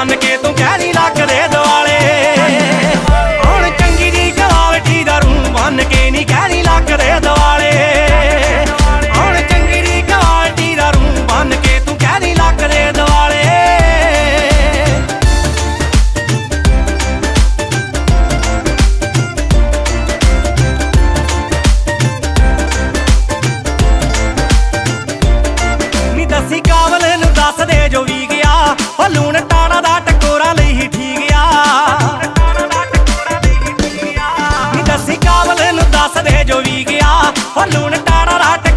बन के तू कहनी लक दे दुआले। हुण चंगी जी क्वालिटी दा रूम बन के नी कहनी लक दे दुआले। हुण चंगी जी क्वालिटी दा रूम बन के तू कहनी लक दे दुआले। दसी काबल नूं दस दे जो भी गया, ओ लूण टाणा दा टकोरा लई ही ठीक आ। नी दसी काबल नूं दस दे जो भी गया, ओ लूण टाणा दा